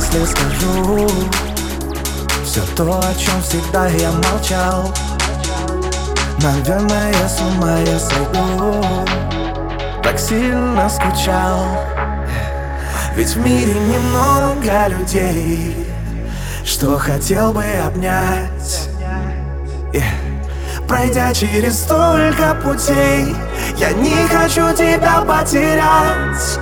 если скажу все то, о чем всегда я молчал? Наверное, с ума я сойду, так сильно скучал. Ведь в мире немного людей, что хотел бы обнять. Пройдя через столько путей, я не хочу тебя потерять.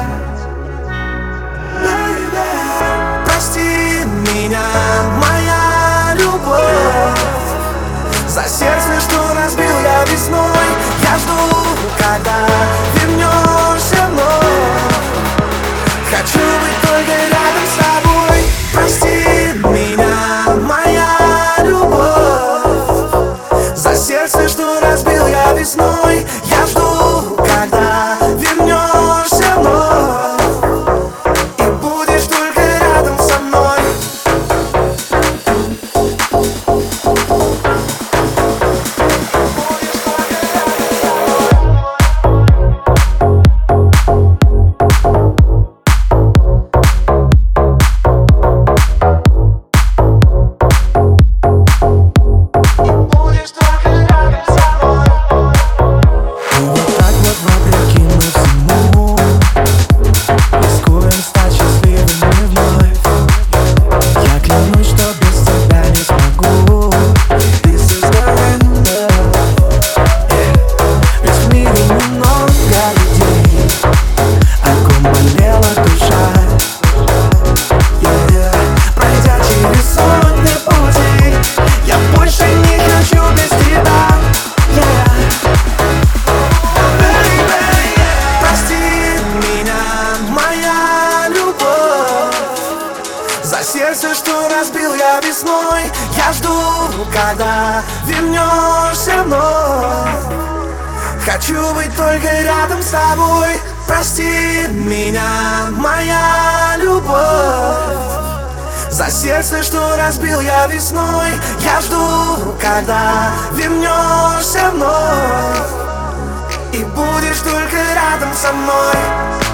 Прости меня, моя любовь, за сердце, что разбил я весной. Я жду, когда вернешься вновь. Хочу быть только рядом с тобой. Прости меня, моя любовь, за сердце, что разбил я весной. Я жду, когда вернешься вновь и будешь только рядом со мной. За сердце, что разбил я весной. Я жду, когда вернешься вновь. Хочу быть только рядом с тобой. Прости меня, моя любовь, за сердце, что разбил я весной. Я жду, когда вернешься вновь и будешь только рядом со мной.